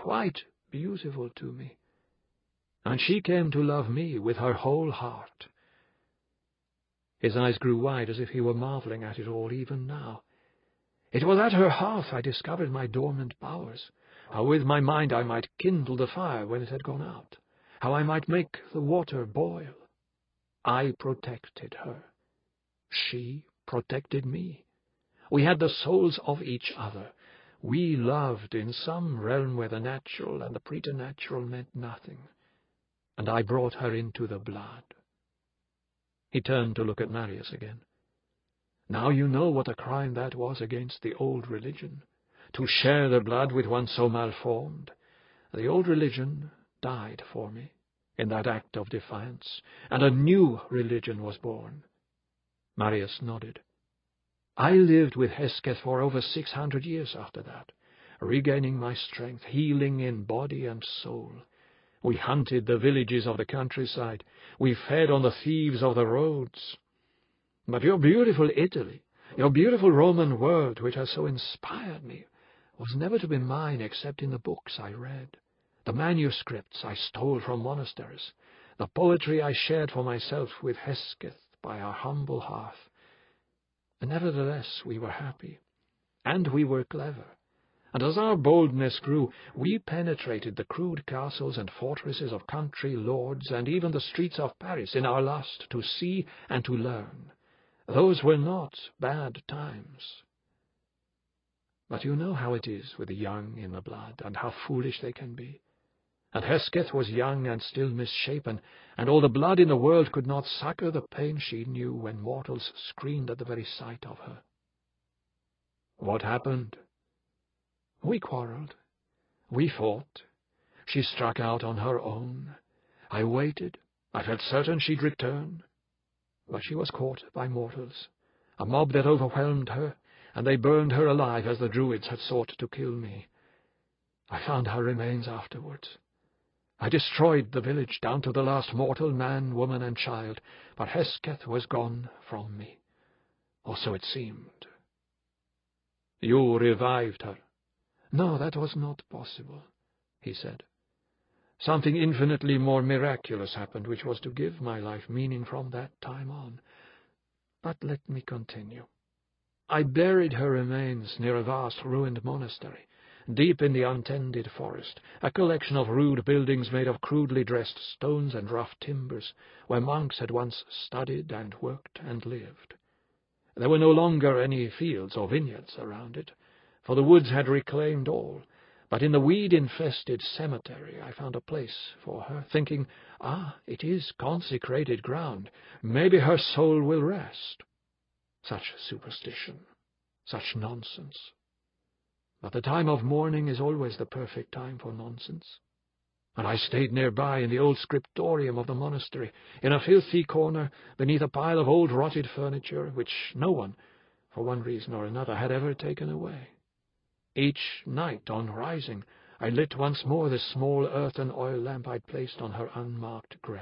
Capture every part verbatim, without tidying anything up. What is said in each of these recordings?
quite beautiful to me. And she came to love me with her whole heart. His eyes grew wide as if he were marvelling at it all even now. It was at her hearth I discovered my dormant powers, how with my mind I might kindle the fire when it had gone out, how I might make the water boil. I protected her. She protected me. We had the souls of each other. We loved in some realm where the natural and the preternatural meant nothing, and I brought her into the blood. He turned to look at Marius again. Now you know what a crime that was against the old religion, to share the blood with one so malformed. The old religion died for me in that act of defiance, and a new religion was born. Marius nodded. I lived with Hesketh for over six hundred years after that, regaining my strength, healing in body and soul. We hunted the villages of the countryside. We fed on the thieves of the roads. But your beautiful Italy, your beautiful Roman world, which has so inspired me, was never to be mine except in the books I read, the manuscripts I stole from monasteries, the poetry I shared for myself with Hesketh by our humble hearth. And nevertheless we were happy, and we were clever, and as our boldness grew, we penetrated the crude castles and fortresses of country lords, and even the streets of Paris, in our lust to see and to learn. Those were not bad times. But you know how it is with the young in the blood, and how foolish they can be. And Hesketh was young and still misshapen, and all the blood in the world could not succour the pain she knew when mortals screamed at the very sight of her. What happened? We quarrelled. We fought. She struck out on her own. I waited. I felt certain she'd return. But she was caught by mortals, a mob that overwhelmed her, and they burned her alive as the Druids had sought to kill me. I found her remains afterwards. I destroyed the village down to the last mortal man, woman, and child, but Hesketh was gone from me, or so it seemed. You revived her. No, that was not possible, he said. Something infinitely more miraculous happened, which was to give my life meaning from that time on. But let me continue. I buried her remains near a vast ruined monastery, deep in the untended forest, a collection of rude buildings made of crudely dressed stones and rough timbers, where monks had once studied and worked and lived. There were no longer any fields or vineyards around it, for the woods had reclaimed all, but in the weed-infested cemetery I found a place for her, thinking, ah, it is consecrated ground, maybe her soul will rest. Such superstition, such nonsense. But the time of mourning is always the perfect time for nonsense. And I stayed nearby in the old scriptorium of the monastery, in a filthy corner, beneath a pile of old rotted furniture, which no one, for one reason or another, had ever taken away. Each night, on rising, I lit once more the small earthen oil lamp I'd placed on her unmarked grave.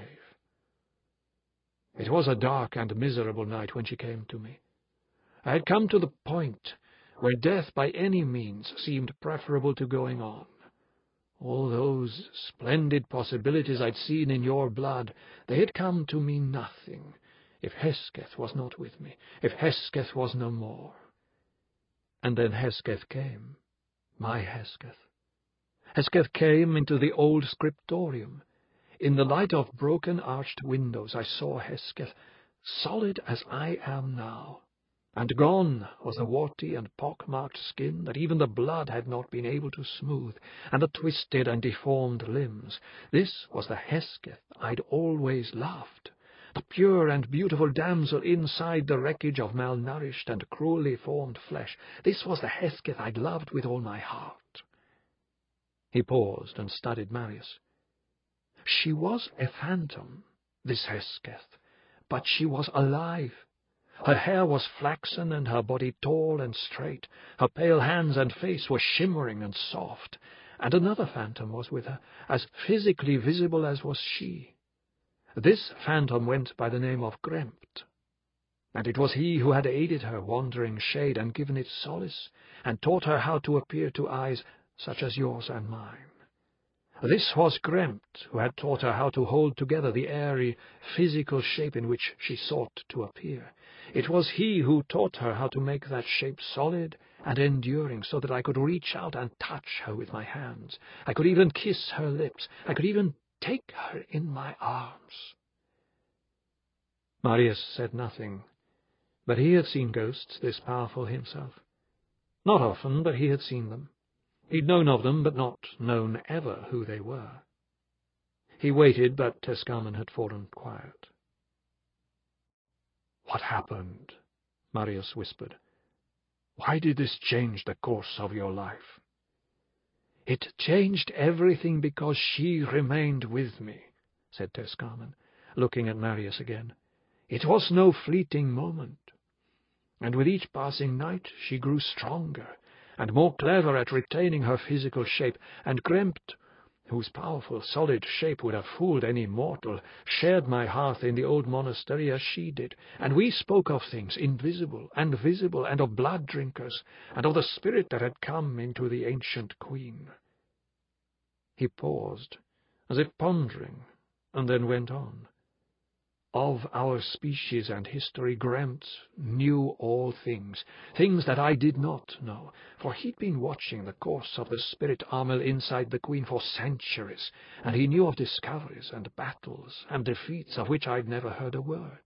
It was a dark and miserable night when she came to me. I had come to the point where death by any means seemed preferable to going on. All those splendid possibilities I'd seen in your blood, they had come to mean nothing if Hesketh was not with me, if Hesketh was no more. And then Hesketh came, my Hesketh. Hesketh came into the old scriptorium. In the light of broken arched windows I saw Hesketh, solid as I am now. And gone was the warty and pock-marked skin that even the blood had not been able to smooth, and the twisted and deformed limbs. This was the Hesketh I'd always loved, the pure and beautiful damsel inside the wreckage of malnourished and cruelly formed flesh. This was the Hesketh I'd loved with all my heart. He paused and studied Marius. She was a phantom, this Hesketh, but she was alive. Her hair was flaxen and her body tall and straight. Her pale hands and face were shimmering and soft. And another phantom was with her, as physically visible as was she. This phantom went by the name of Grempt. And it was he who had aided her wandering shade and given it solace, and taught her how to appear to eyes such as yours and mine. This was Grempt, who had taught her how to hold together the airy, physical shape in which she sought to appear. It was he who taught her how to make that shape solid and enduring, so that I could reach out and touch her with my hands. I could even kiss her lips. I could even take her in my arms. Marius said nothing, but he had seen ghosts this powerful himself. Not often, but he had seen them. He'd known of them, but not known ever who they were. He waited, but Tezcamen had fallen quiet. "What happened?" Marius whispered. "Why did this change the course of your life?" "It changed everything because she remained with me," said Tezcamen, looking at Marius again. "It was no fleeting moment. And with each passing night she grew stronger and more clever at retaining her physical shape, and Grempt, whose powerful, solid shape would have fooled any mortal, shared my hearth in the old monastery as she did, and we spoke of things invisible and visible, and of blood-drinkers, and of the spirit that had come into the ancient queen." He paused, as if pondering, and then went on. "Of our species and history, Grempt knew all things, things that I did not know, for he'd been watching the course of the spirit Amel inside the queen for centuries, and he knew of discoveries and battles and defeats of which I'd never heard a word.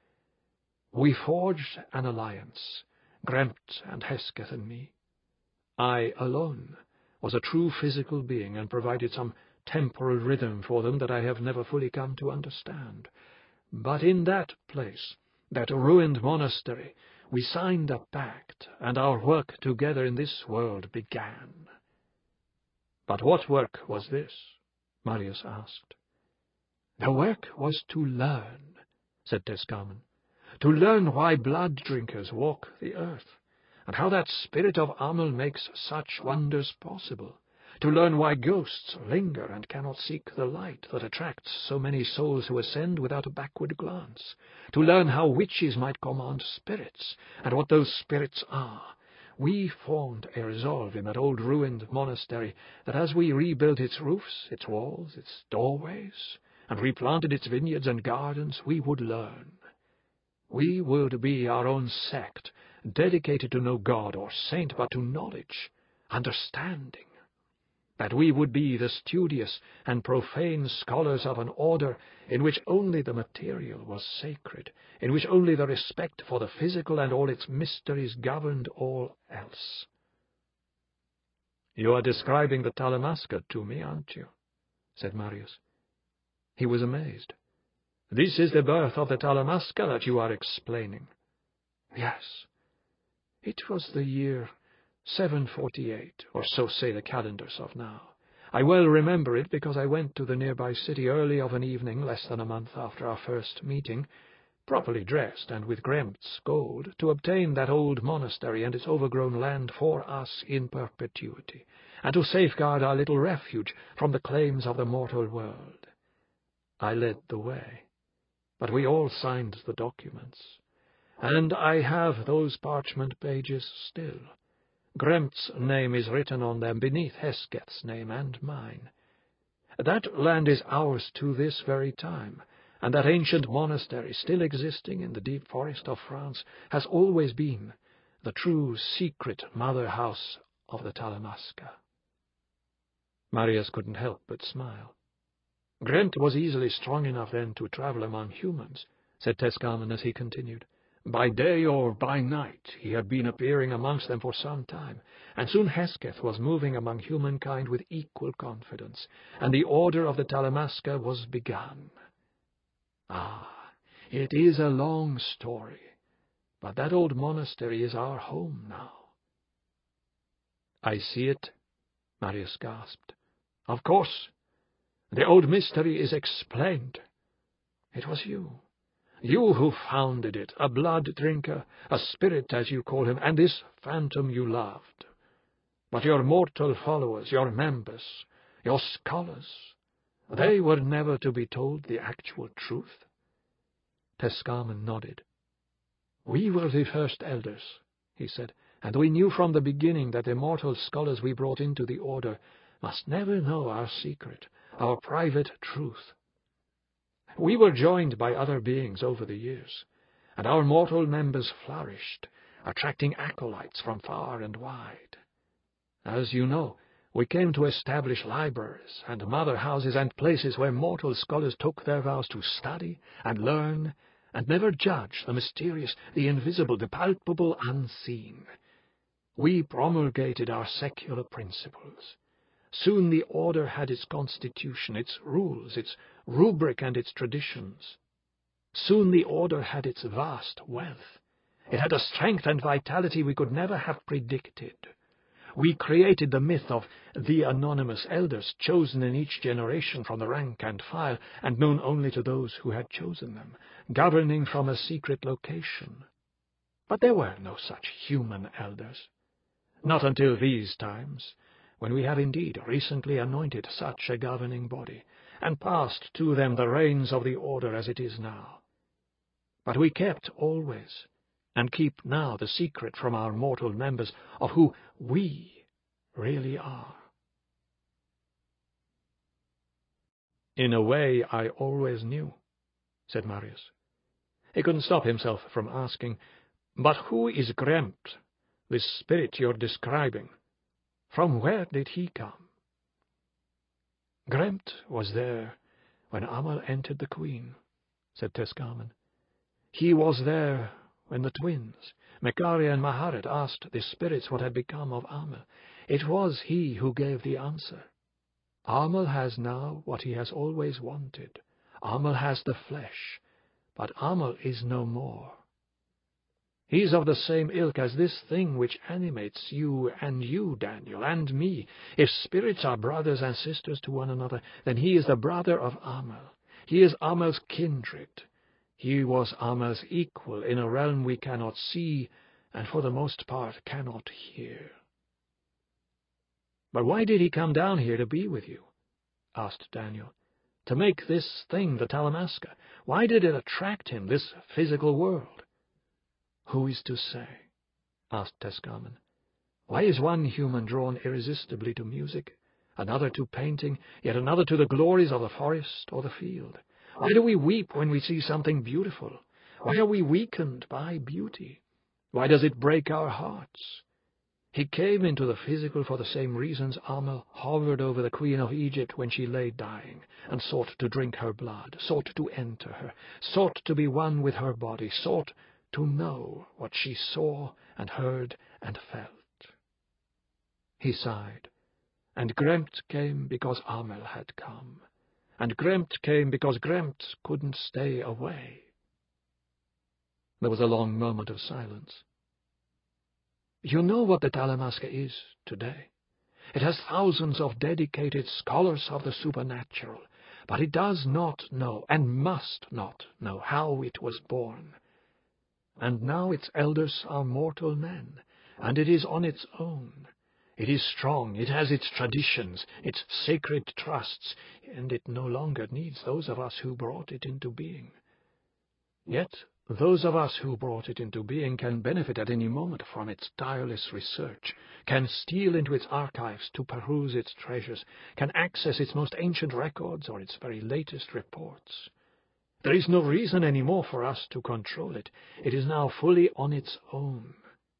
We forged an alliance, Grempt and Hesketh and me. I alone was a true physical being and provided some temporal rhythm for them that I have never fully come to understand. But in that place, that ruined monastery, we signed a pact, and our work together in this world began." "But what work was this?" Marius asked. "The work was to learn," said Tezcamen, "to learn why blood-drinkers walk the earth, and how that spirit of Amel makes such wonders possible. To learn why ghosts linger and cannot seek the light that attracts so many souls who ascend without a backward glance. To learn how witches might command spirits, and what those spirits are. We formed a resolve in that old ruined monastery that as we rebuilt its roofs, its walls, its doorways, and replanted its vineyards and gardens, we would learn. We would be our own sect, dedicated to no god or saint, but to knowledge, understanding. That we would be the studious and profane scholars of an order in which only the material was sacred, in which only the respect for the physical and all its mysteries governed all else." "You are describing the Talamasca to me, aren't you?" said Marius. He was amazed. "This is the birth of the Talamasca that you are explaining?" "Yes. It was the year seven forty-eight, or so say the calendars of now. I well remember it because I went to the nearby city early of an evening less than a month after our first meeting, properly dressed and with Grempt's gold, to obtain that old monastery and its overgrown land for us in perpetuity, and to safeguard our little refuge from the claims of the mortal world. I led the way, but we all signed the documents, and I have those parchment pages still. Grempt's name is written on them beneath Hesketh's name and mine. That land is ours to this very time, and that ancient monastery, still existing in the deep forest of France, has always been the true secret mother house of the Talamasca." Marius couldn't help but smile. "Grempt was easily strong enough then to travel among humans," said Tezcamen as he continued. "By day or by night he had been appearing amongst them for some time, and soon Hesketh was moving among humankind with equal confidence, and the order of the Talamasca was begun. Ah, it is a long story, but that old monastery is our home now." "I see it," Marius gasped. "Of course. The old mystery is explained. It was you. You who founded it, a blood-drinker, a spirit as you call him, and this phantom you loved. But your mortal followers, your members, your scholars, they were never to be told the actual truth?" Tezcamen nodded. "We were the first elders," he said, "and we knew from the beginning that the mortal scholars we brought into the order must never know our secret, our private truth. We were joined by other beings over the years, and our mortal members flourished, attracting acolytes from far and wide. As you know, we came to establish libraries and mother houses and places where mortal scholars took their vows to study and learn and never judge the mysterious, the invisible, the palpable unseen. We promulgated our secular principles. Soon the order had its constitution, its rules, its rubric and its traditions. Soon the order had its vast wealth. It had a strength and vitality we could never have predicted. We created the myth of the anonymous elders, chosen in each generation from the rank and file, and known only to those who had chosen them, governing from a secret location. But there were no such human elders. Not until these times, when we have indeed recently anointed such a governing body, and passed to them the reins of the order as it is now. But we kept always, and keep now, the secret from our mortal members of who we really are. In a way I always knew, said Marius. He couldn't stop himself from asking, but who is Grempt, this spirit you're describing? From where did he come? Grempt was there when Amal entered the Queen, said Tescamen. He was there when the twins, Mekaria and Maharet, asked the spirits what had become of Amal. It was he who gave the answer. Amal has now what he has always wanted. Amal has the flesh, but Amal is no more. He is of the same ilk as this thing which animates you and you, Daniel, and me. If spirits are brothers and sisters to one another, then he is the brother of Amal. He is Amal's kindred. He was Amal's equal in a realm we cannot see, and for the most part cannot hear. But why did he come down here to be with you? Asked Daniel. To make this thing, the Talamasca. Why did it attract him, this physical world? Who is to say? Asked Tescamen. Why is one human drawn irresistibly to music, another to painting, yet another to the glories of the forest or the field? Why do we weep when we see something beautiful? Why are we weakened by beauty? Why does it break our hearts? He came into the physical for the same reasons Amal hovered over the Queen of Egypt when she lay dying, and sought to drink her blood, sought to enter her, sought to be one with her body, sought to know what she saw and heard and felt. He sighed, and Grempt came because Amal had come, and Grempt came because Grempt couldn't stay away. There was a long moment of silence. You know what the Talamasca is today. It has thousands of dedicated scholars of the supernatural, but it does not know, and must not know, how it was born. And now its elders are mortal men, and it is on its own. It is strong, it has its traditions, its sacred trusts, and it no longer needs those of us who brought it into being. Yet those of us who brought it into being can benefit at any moment from its tireless research, can steal into its archives to peruse its treasures, can access its most ancient records or its very latest reports. There is no reason any more for us to control it. It is now fully on its own.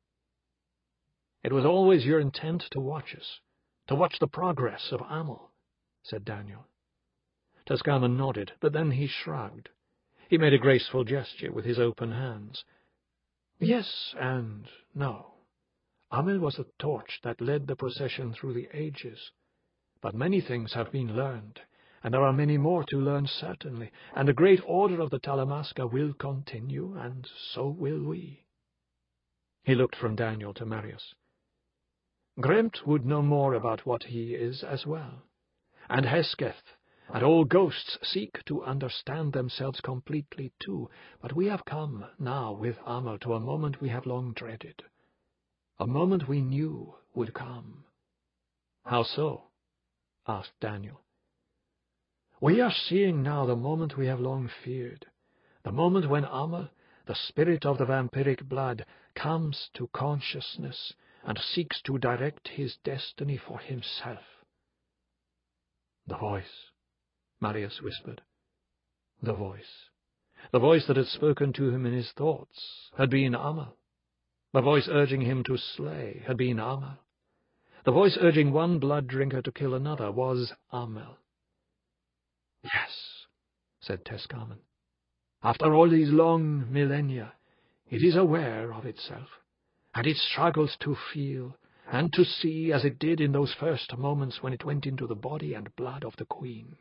It was always your intent to watch us, to watch the progress of Amal, said Daniel. Tescamen nodded, but then he shrugged. He made a graceful gesture with his open hands. Yes and no. Amal was the torch that led the procession through the ages. But many things have been learned, and there are many more to learn certainly, and the great order of the Talamasca will continue, and so will we. He looked from Daniel to Marius. Grempt would know more about what he is as well, and Hesketh, and all ghosts seek to understand themselves completely too, but we have come now with Amal to a moment we have long dreaded, a moment we knew would come. How so? Asked Daniel. We are seeing now the moment we have long feared, the moment when Amal, the spirit of the vampiric blood, comes to consciousness and seeks to direct his destiny for himself. The voice, Marius whispered. The voice. The voice that had spoken to him in his thoughts had been Amal. The voice urging him to slay had been Amal. The voice urging one blood-drinker to kill another was Amal. Yes, said Tescarmen. After all these long millennia, it is aware of itself, and it struggles to feel and to see as it did in those first moments when it went into the body and blood of the Queen.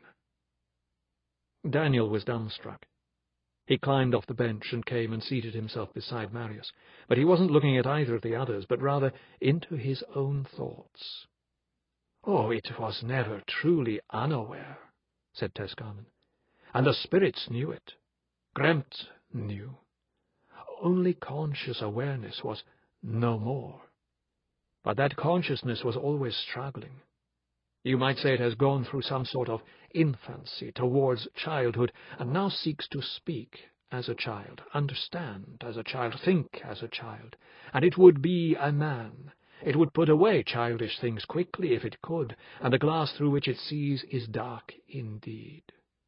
Daniel was dumbstruck. He climbed off the bench and came and seated himself beside Marius, but he wasn't looking at either of the others, but rather into his own thoughts. Oh, it was never truly unaware, said Tescarmen, and the spirits knew it. Grempt knew. Only conscious awareness was no more. But that consciousness was always struggling. You might say it has gone through some sort of infancy towards childhood, and now seeks to speak as a child, understand as a child, think as a child. And it would be a man. It would put away childish things quickly if it could, and the glass through which it sees is dark indeed.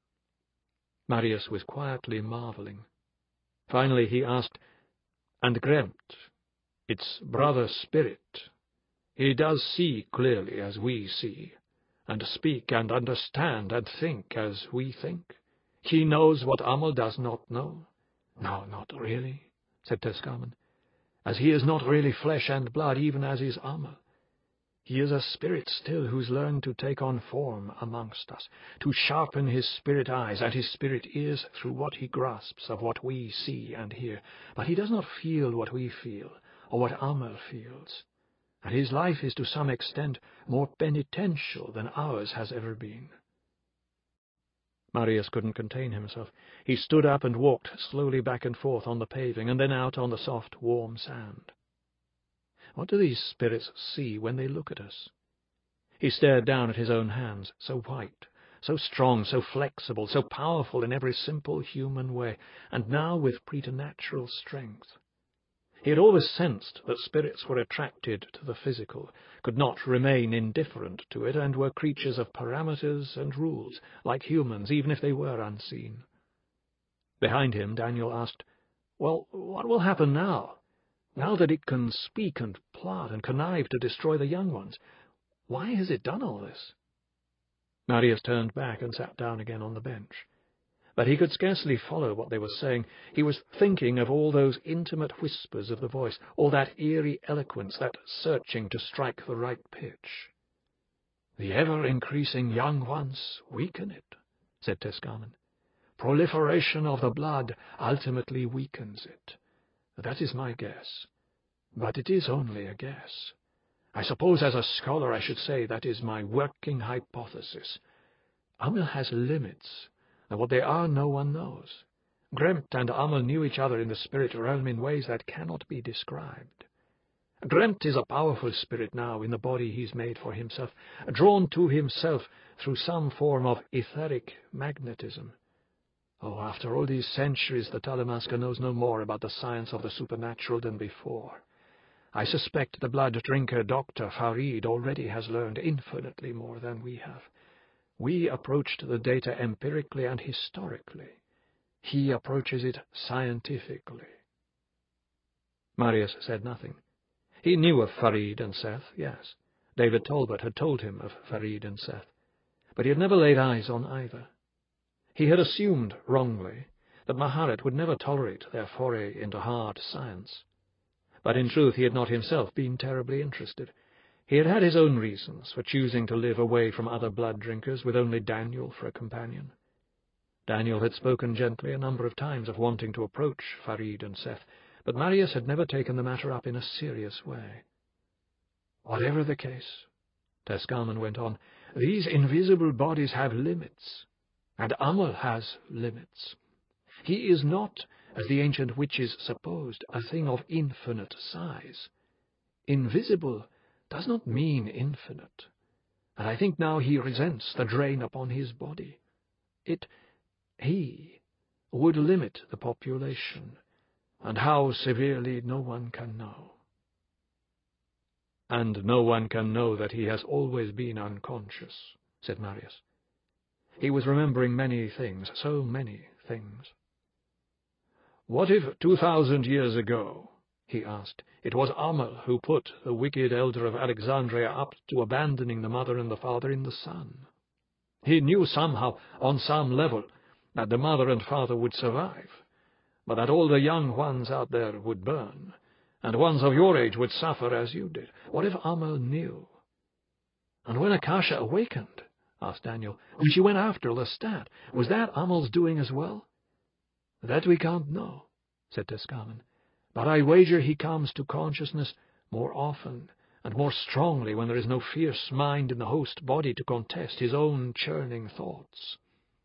Marius was quietly marvelling. Finally he asked, And Grempt, its brother spirit, he does see clearly as we see, and speak and understand and think as we think. He knows what Amal does not know. No, not really, said Tescarmen, as he is not really flesh and blood, even as is Amal. He is a spirit still who's learned to take on form amongst us, to sharpen his spirit eyes and his spirit ears through what he grasps of what we see and hear. But he does not feel what we feel, or what Amal feels. And his life is to some extent more penitential than ours has ever been. Marius couldn't contain himself. He stood up and walked slowly back and forth on the paving, and then out on the soft, warm sand. What do these spirits see when they look at us? He stared down at his own hands, so white, so strong, so flexible, so powerful in every simple human way, and now with preternatural strength. He had always sensed that spirits were attracted to the physical, could not remain indifferent to it, and were creatures of parameters and rules, like humans, even if they were unseen. Behind him, Daniel asked, Well, what will happen now? Now that it can speak and plot and connive to destroy the young ones, why has it done all this? Marius turned back and sat down again on the bench. But he could scarcely follow what they were saying. He was thinking of all those intimate whispers of the voice, all that eerie eloquence, that searching to strike the right pitch. The ever-increasing young ones weaken it, said Tescarmen. Proliferation of the blood ultimately weakens it. That is my guess. But it is only a guess. I suppose as a scholar I should say that is my working hypothesis. Amal has limits, and what they are no one knows. Grempt and Amal knew each other in the spirit realm in ways that cannot be described. Grempt is a powerful spirit now in the body he's made for himself, drawn to himself through some form of etheric magnetism. Oh, after all these centuries, the Talamasca knows no more about the science of the supernatural than before. I suspect the blood-drinker Doctor Farid already has learned infinitely more than we have. We approached the data empirically and historically. He approaches it scientifically. Marius said nothing. He knew of Farid and Seth, yes. David Talbot had told him of Farid and Seth, but he had never laid eyes on either. He had assumed, wrongly, that Maharet would never tolerate their foray into hard science. But in truth he had not himself been terribly interested. He had had his own reasons for choosing to live away from other blood-drinkers with only Daniel for a companion. Daniel had spoken gently a number of times of wanting to approach Farid and Seth, but Marius had never taken the matter up in a serious way. Whatever the case, Tescarmen went on, these invisible bodies have limits. And Amal has limits. He is not, as the ancient witches supposed, a thing of infinite size. Invisible does not mean infinite, and I think now he resents the drain upon his body. It, he, would limit the population, and how severely no one can know. And no one can know that he has always been unconscious, said Marius. He was remembering many things, so many things. "What if two thousand years ago," he asked, "it was Amel who put the wicked elder of Alexandria up to abandoning the mother and the father in the sun? He knew somehow, on some level, that the mother and father would survive, but that all the young ones out there would burn, and ones of your age would suffer as you did. What if Amel knew? And when Akasha awakened," asked Daniel, "when she went after Lestat, was that Amel's doing as well?" "That we can't know," said Tezcaman, "but I wager he comes to consciousness more often and more strongly when there is no fierce mind in the host body to contest his own churning thoughts."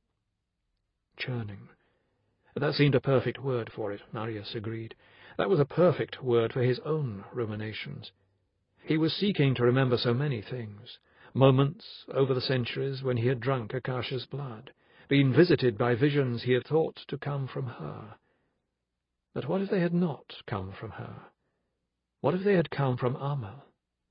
Churning. That seemed a perfect word for it, Marius agreed. That was a perfect word for his own ruminations. He was seeking to remember so many things, moments over the centuries when he had drunk Akasha's blood, been visited by visions he had thought to come from her. But what if they had not come from her? What if they had come from Amel?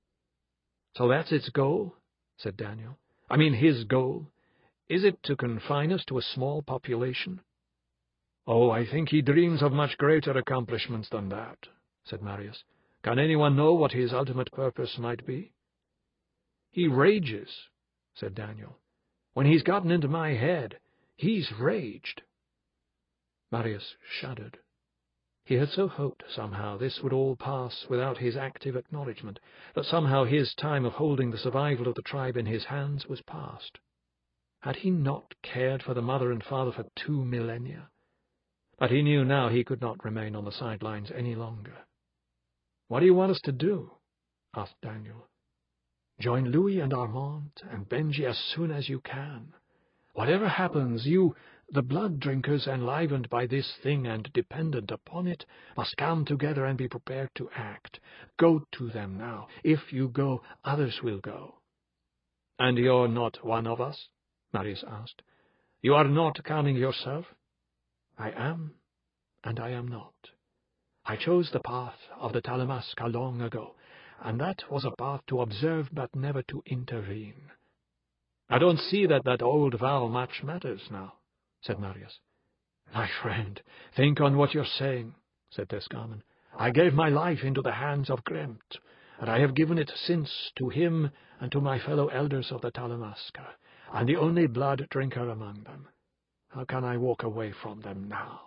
"So that's its goal?" said Daniel. "I mean his goal. Is it to confine us to a small population?" "Oh, I think he dreams of much greater accomplishments than that," said Marius. "Can anyone know what his ultimate purpose might be?" "He rages," said Daniel. "When he's gotten into my head, he's raged." Marius shuddered. He had so hoped somehow this would all pass without his active acknowledgment, that somehow his time of holding the survival of the tribe in his hands was past. Had he not cared for the mother and father for two millennia? But he knew now he could not remain on the sidelines any longer. "What do you want us to do?" asked Daniel. "Join Louis and Armand and Benji as soon as you can. Whatever happens, you, the blood drinkers enlivened by this thing and dependent upon it, must come together and be prepared to act. Go to them now. If you go, others will go." "And you're not one of us?" Marius asked. "You are not coming yourself?" "I am, and I am not. I chose the path of the Talamasca long ago, and that was a path to observe but never to intervene." "I don't see that that old vow much matters now," said Marius. "My friend, think on what you're saying," said Tezcaman. "I gave my life into the hands of Kremt, and I have given it since to him and to my fellow elders of the Talamasca. I'm the only blood drinker among them. How can I walk away from them now?"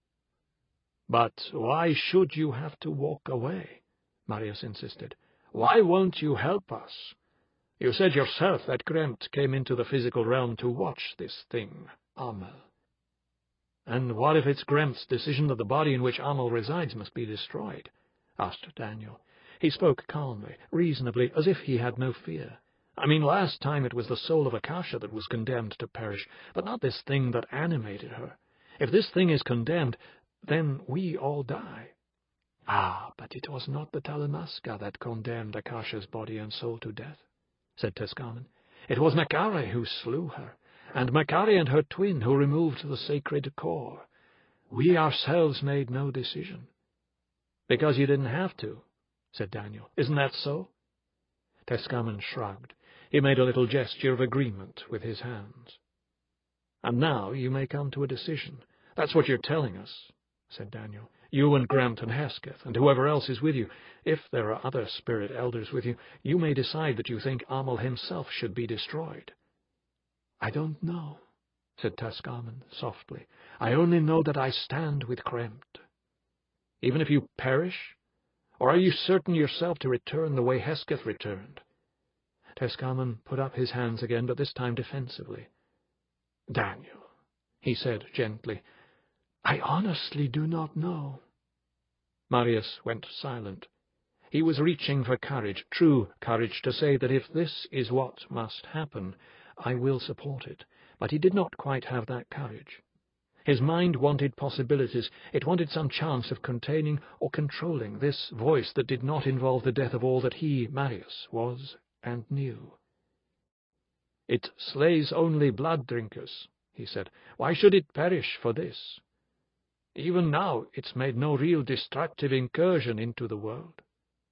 "But why should you have to walk away?" Marius insisted. "Why won't you help us? You said yourself that Kremt came into the physical realm to watch this thing, Amel." "And what if it's Kremt's decision that the body in which Amel resides must be destroyed?" asked Daniel. He spoke calmly, reasonably, as if he had no fear. "I mean, last time it was the soul of Akasha that was condemned to perish, but not this thing that animated her. If this thing is condemned, then we all die." "Ah, but it was not the Talamasca that condemned Akasha's body and soul to death," said Tezcaman. "It was Makari who slew her, and Makari and her twin who removed the sacred core. We ourselves made no decision." "Because you didn't have to," said Daniel. "Isn't that so?" Tezcaman shrugged. He made a little gesture of agreement with his hands. "And now you may come to a decision. That's what you're telling us," said Daniel. "You and Kremt and Hesketh, and whoever else is with you. If there are other spirit elders with you, you may decide that you think Amel himself should be destroyed." "I don't know," said Tezcaman softly. "I only know that I stand with Kremt." "Even if you perish? Or are you certain yourself to return the way Hesketh returned?" Tezcaman put up his hands again, but this time defensively. "Daniel," he said gently, "I honestly do not know." Marius went silent. He was reaching for courage, true courage, to say that if this is what must happen, I will support it. But he did not quite have that courage. His mind wanted possibilities. It wanted some chance of containing or controlling this voice that did not involve the death of all that he, Marius, was and knew. "It slays only blood drinkers," he said. "Why should it perish for this? Even now it's made no real destructive incursion into the world."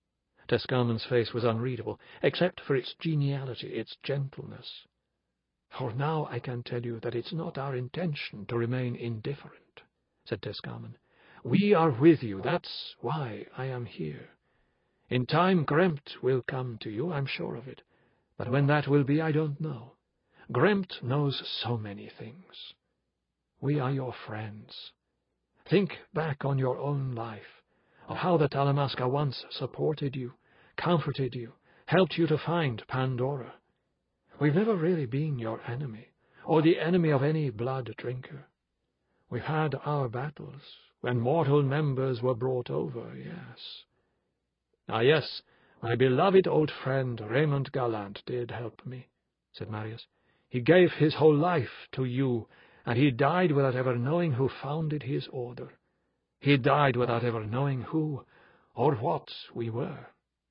Tezcaman's face was unreadable, except for its geniality, its gentleness. For now I can tell you that it's not our intention to remain indifferent," said Tescamen. "We are with you. That's why I am here. In time Grempt will come to you, I'm sure of it. But when that will be, I don't know. Grempt knows so many things. We are your friends. Think back on your own life, of how the Talamasca once supported you, comforted you, helped you to find Pandora. We've never really been your enemy, or the enemy of any blood drinker. We've had our battles, when mortal members were brought over, yes. Ah, yes, my beloved old friend Raymond Gallant did help me," said Marius. "He gave his whole life to you, and he died without ever knowing who founded his order. He died without ever knowing who or what we were."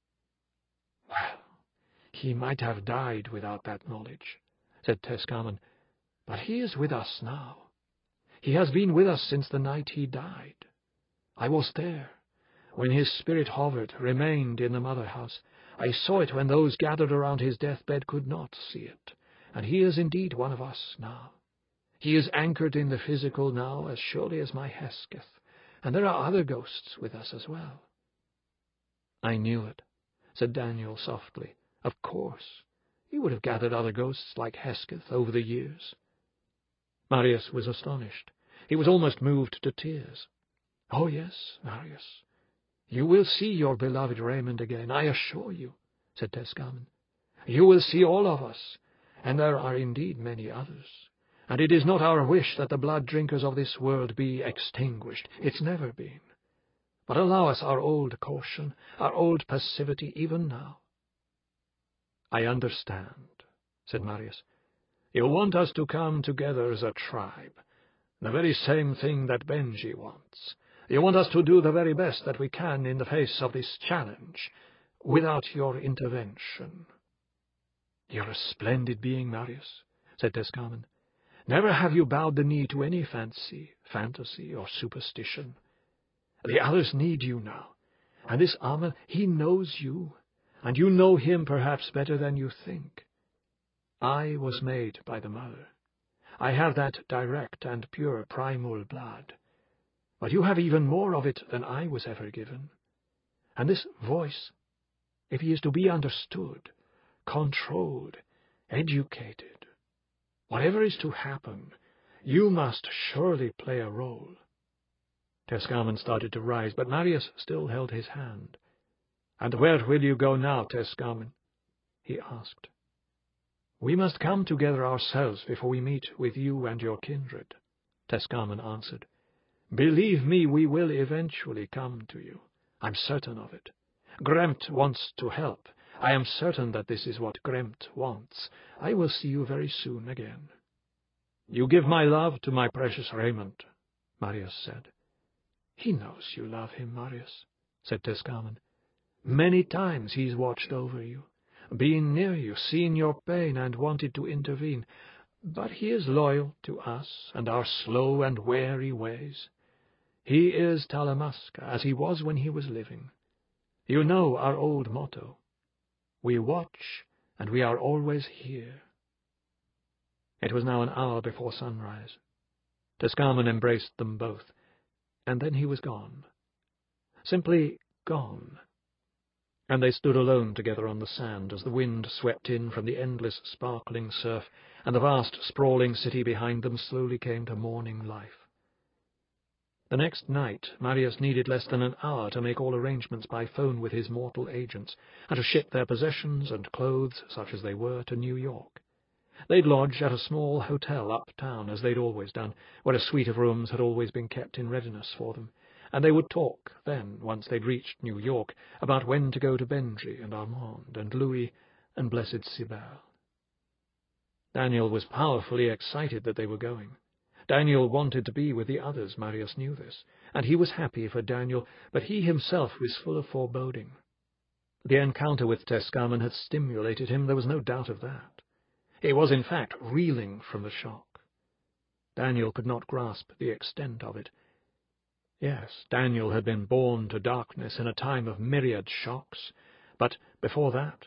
"Well, he might have died without that knowledge," said Tescamen, "but he is with us now. He has been with us since the night he died. I was there. When his spirit hovered, remained in the mother house. I saw it when those gathered around his deathbed could not see it, and he is indeed one of us now. He is anchored in the physical now as surely as my Hesketh, and there are other ghosts with us as well." "I knew it," said Daniel softly. "Of course, he would have gathered other ghosts like Hesketh over the years." Marius was astonished. He was almost moved to tears. "Oh, yes, Marius. You will see your beloved Raymond again, I assure you," said Tescamen. "You will see all of us, and there are indeed many others. And it is not our wish that the blood drinkers of this world be extinguished. It's never been. But allow us our old caution, our old passivity even now." "I understand," said Marius. "You want us to come together as a tribe, the very same thing that Benji wants. You want us to do the very best that we can in the face of this challenge, without your intervention." "You're a splendid being, Marius," said Tescamen. "Never have you bowed the knee to any fancy, fantasy, or superstition. The others need you now, and this Amel, he knows you, and you know him perhaps better than you think. I was made by the Mother. I have that direct and pure primal blood. But you have even more of it than I was ever given. And this voice, if he is to be understood, controlled, educated, whatever is to happen, you must surely play a role." Tescamen started to rise, but Marius still held his hand. "And where will you go now, Tescamen?" he asked. "We must come together ourselves before we meet with you and your kindred," Tescamen answered. "Believe me, we will eventually come to you. I'm certain of it. Grempt wants to help. I am certain that this is what Grempt wants. I will see you very soon again." "You give my love to my precious Raymond," Marius said. "He knows you love him, Marius," said Tescamen. "Many times he's watched over you, been near you, seen your pain, and wanted to intervene. But he is loyal to us and our slow and wary ways. He is Talamasca, as he was when he was living. You know our old motto. We watch, and we are always here." It was now an hour before sunrise. Tescamen embraced them both, and then he was gone. Simply gone. And they stood alone together on the sand as the wind swept in from the endless sparkling surf, and the vast sprawling city behind them slowly came to morning life. The next night Marius needed less than an hour to make all arrangements by phone with his mortal agents, and to ship their possessions and clothes, such as they were, to New York. They'd lodge at a small hotel uptown, as they'd always done, where a suite of rooms had always been kept in readiness for them, and they would talk then, once they'd reached New York, about when to go to Benji and Armand and Louis and Blessed Cybele. Daniel was powerfully excited that they were going. Daniel wanted to be with the others, Marius knew this, and he was happy for Daniel, but he himself was full of foreboding. The encounter with Tescamen had stimulated him, there was no doubt of that. He was, in fact, reeling from the shock. Daniel could not grasp the extent of it. Yes, Daniel had been born to darkness in a time of myriad shocks, but before that,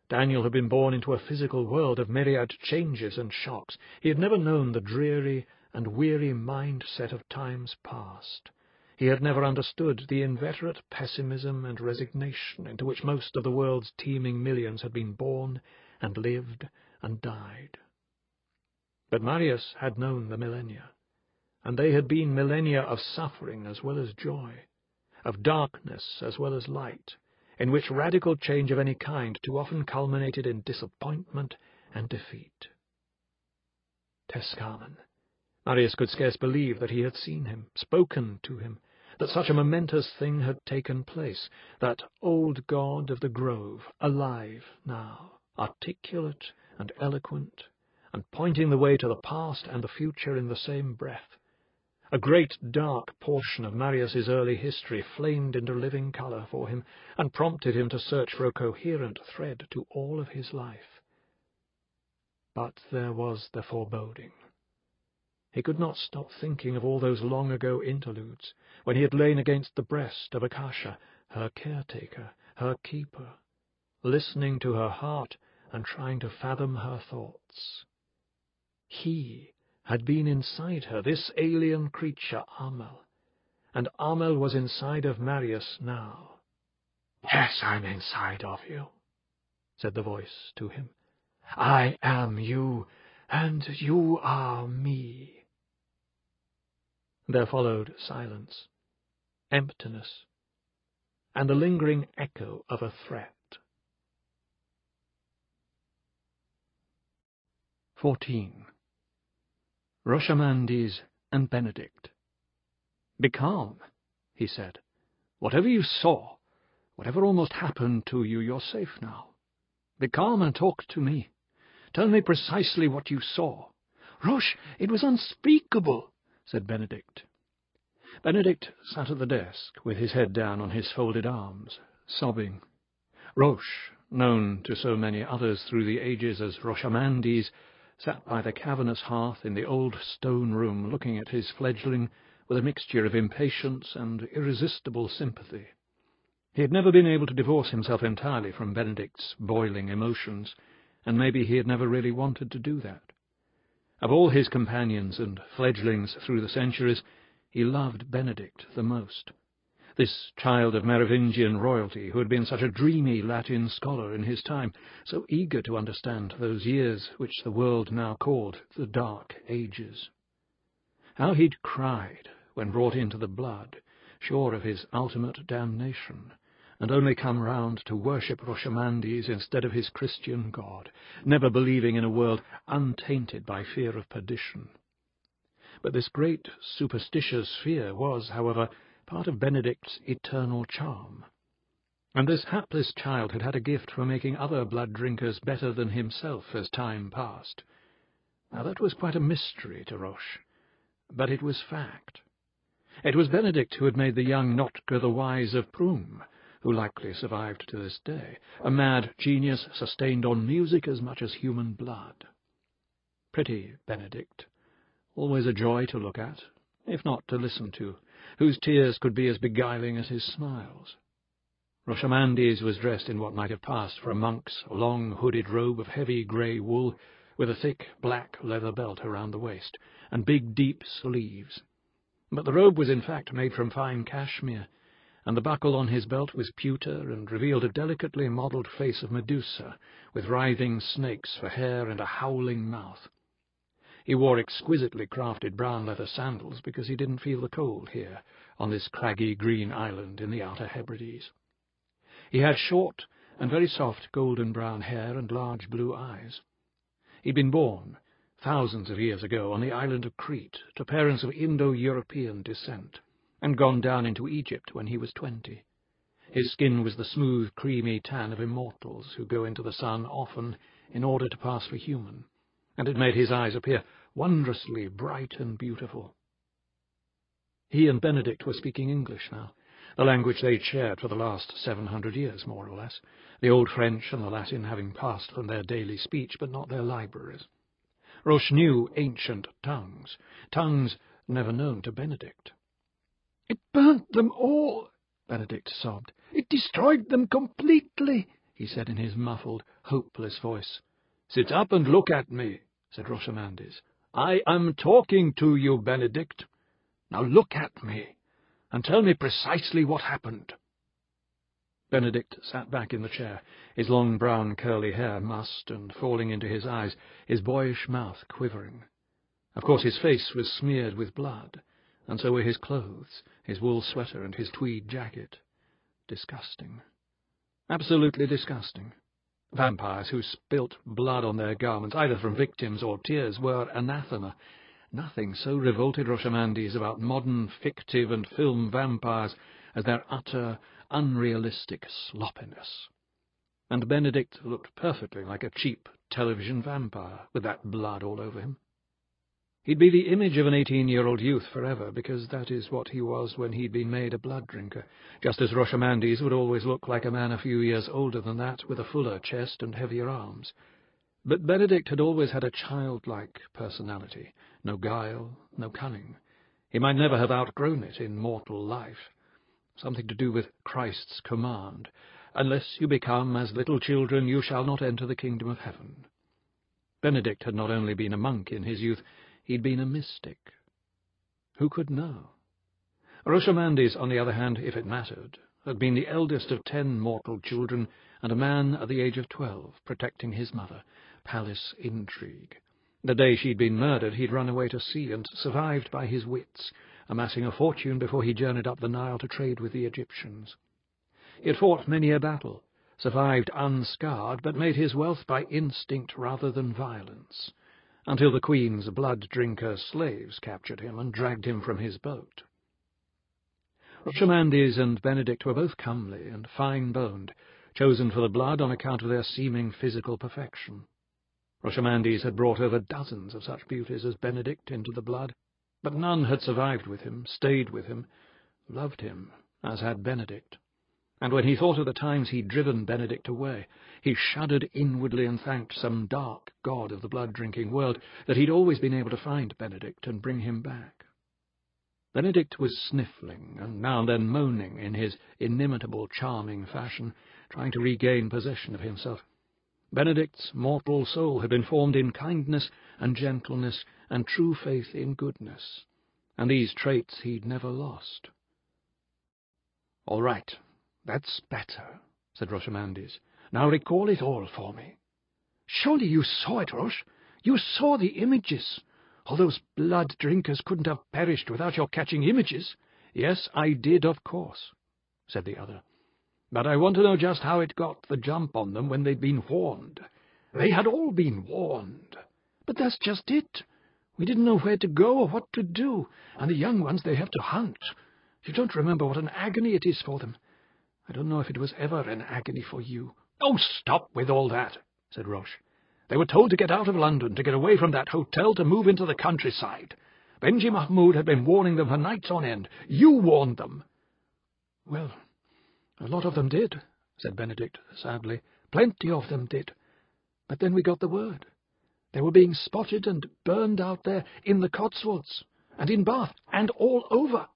Daniel had been born into a physical world of myriad changes and shocks. He had never known the dreary and weary mindset of times past. He had never understood the inveterate pessimism and resignation into which most of the world's teeming millions had been born and lived and died. But Marius had known the millennia, and they had been millennia of suffering as well as joy, of darkness as well as light, in which radical change of any kind too often culminated in disappointment and defeat. Tezcamen. Marius could scarce believe that he had seen him, spoken to him, that such a momentous thing had taken place, that old god of the grove, alive now, articulate and eloquent, and pointing the way to the past and the future in the same breath. A great dark portion of Marius's early history flamed into living colour for him, and prompted him to search for a coherent thread to all of his life. But there was the foreboding. He could not stop thinking of all those long-ago interludes, when he had lain against the breast of Akasha, her caretaker, her keeper, listening to her heart and trying to fathom her thoughts. He had been inside her, this alien creature, Amel, and Amel was inside of Marius now. "Yes, I'm inside of you," said the voice to him. "I am you, and you are me." There followed silence, emptiness, and the lingering echo of a threat. fourteen. Roshamandes and Benedict. "Be calm," he said. "Whatever you saw, whatever almost happened to you, you're safe now. Be calm and talk to me. Tell me precisely what you saw." "Roche, it was unspeakable," said Benedict. Benedict sat at the desk, with his head down on his folded arms, sobbing. Roche, known to so many others through the ages as Roshamandes, sat by the cavernous hearth in the old stone room, looking at his fledgling with a mixture of impatience and irresistible sympathy. He had never been able to divorce himself entirely from Benedict's boiling emotions, and maybe he had never really wanted to do that. Of all his companions and fledglings through the centuries, he loved Benedict the most. This child of Merovingian royalty, who had been such a dreamy Latin scholar in his time, so eager to understand those years which the world now called the Dark Ages. How he'd cried when brought into the blood, sure of his ultimate damnation, and only come round to worship Roshamandes instead of his Christian God, never believing in a world untainted by fear of perdition. But this great superstitious fear was, however, part of Benedict's eternal charm. And this hapless child had had a gift for making other blood-drinkers better than himself as time passed. Now that was quite a mystery to Roche, but it was fact. It was Benedict who had made the young Notker the Wise of Prüm, who likely survived to this day, a mad genius sustained on music as much as human blood. Pretty Benedict, always a joy to look at, if not to listen to, whose tears could be as beguiling as his smiles. Roshamandes was dressed in what might have passed for a monk's long hooded robe of heavy grey wool, with a thick black leather belt around the waist, and big deep sleeves. But the robe was in fact made from fine cashmere, and the buckle on his belt was pewter and revealed a delicately modelled face of Medusa, with writhing snakes for hair and a howling mouth. He wore exquisitely crafted brown leather sandals because he didn't feel the cold here, on this craggy green island in the Outer Hebrides. He had short and very soft golden-brown hair and large blue eyes. He'd been born, thousands of years ago, on the island of Crete, to parents of Indo-European descent, and gone down into Egypt when he was twenty. His skin was the smooth, creamy tan of immortals who go into the sun often in order to pass for human, and it made his eyes appear wondrously bright and beautiful. He and Benedict were speaking English now, the language they'd shared for the last seven hundred years, more or less, the old French and the Latin having passed from their daily speech, but not their libraries. Roche knew ancient tongues, tongues never known to Benedict. "It burnt them all," Benedict sobbed. "It destroyed them completely. he said in his muffled, hopeless voice. "Sit up and look at me," said Roshamandis. "I am talking to you, Benedict. Now look at me, and tell me precisely what happened." Benedict sat back in the chair, his long brown curly hair mussed and falling into his eyes, his boyish mouth quivering. Of course his face was smeared with blood, and so were his clothes, his wool sweater and his tweed jacket. Disgusting. Absolutely disgusting. Vampires who spilt blood on their garments, either from victims or tears, were anathema. Nothing so revolted Roshamandis about modern fictive and film vampires as their utter, unrealistic sloppiness. And Benedict looked perfectly like a cheap television vampire, with that blood all over him. He'd be the image of an eighteen-year-old youth forever, because that is what he was when he'd been made a blood drinker, just as Roshamandis would always look like a man a few years older than that, with a fuller chest and heavier arms. But Benedict had always had a childlike personality, no guile, no cunning. He might never have outgrown it in mortal life. Something to do with Christ's command, "Unless you become as little children, you shall not enter the kingdom of heaven." Benedict had not only been a monk in his youth, he'd been a mystic. Who could know? Roshamandis, on the other hand, if it mattered, had been the eldest of ten mortal children, and a man at the age of twelve, protecting his mother, Palace Intrigue. The day she'd been murdered, he'd run away to sea and survived by his wits, amassing a fortune before he journeyed up the Nile to trade with the Egyptians. He had fought many a battle, survived unscarred, but made his wealth by instinct rather than violence, until the Queen's blood-drinker slaves captured him and dragged him from his boat. Roshamandis and Benedict were both comely and fine-boned, chosen for the blood on account of their seeming physical perfection. Roshamandis had brought over dozens of such beauties as Benedict into the blood, but none had survived with him, stayed with him, loved him, as had Benedict. And when he thought of the times he'd driven Benedict away, he shuddered inwardly and thanked some dark god of the blood-drinking world that he'd always been able to find Benedict and bring him back. Benedict was sniffling and now and then moaning in his inimitable, charming fashion, trying to regain possession of himself. Benedict's mortal soul had been formed in kindness and gentleness and true faith in goodness, and these traits he'd never lost. "All right, that's better," said Roshamandis. "Now recall it all for me." "Surely you saw it, Rosh. You saw the images. All those blood-drinkers couldn't have perished without your catching images." "Yes, I did, of course," said the other. "But I want to know just how it got the jump on them when they'd been warned." "They had all been warned. But that's just it. We didn't know where to go or what to do, and the young ones they have to hunt. You don't remember what an agony it is for them. I don't know if it was ever an agony for you." "Oh, stop with all that," said Roche. "They were told to get out of London, to get away from that hotel, to move into the countryside. Benji Mahmoud had been warning them for nights on end. You warned them." "Well, a lot of them did," said Benedict sadly. "Plenty of them did. But then we got the word. They were being spotted and burned out there in the Cotswolds, and in Bath, and all over."